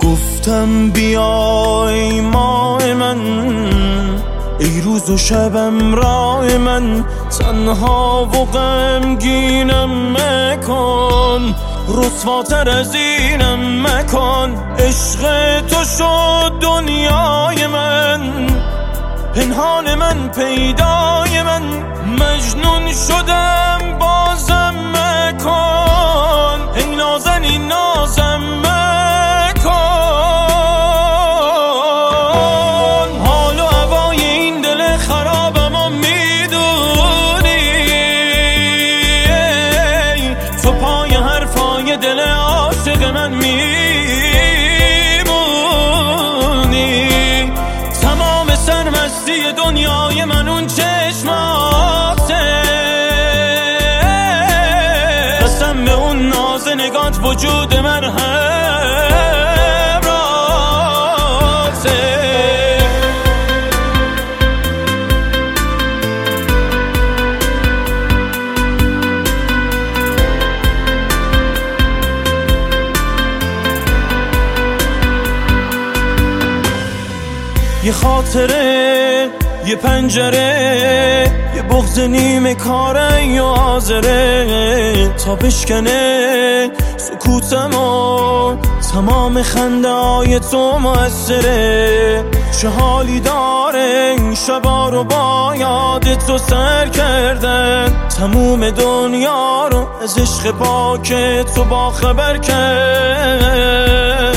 گفتم بیای ماه من، ای روز و شبم راه من، تنها و غمگینم مکن، رسواتر از اینم مکن. عشق تو شد دنیای من، پنهان من پیدای من، مجنون شدم بازم مکن، ای نازنین نازم مکن. حال و هوای این دل خرابم و میدونی، تو پای حرفای دل عاشق من میمونی. تمام سرمستی دنیای من اون چشماته، قسم به اون ناز نگات وجود من همراته. یه خاطره، یه پنجره، یه بغض نیمه کاره یا حاضره تا بشکنه سکوتمو، تمام خنده های تو موثره. چه حالی داره این شبا رو با یاد تو سر کردن، تموم دنیا رو از عشق پاک تو با خبر کرد.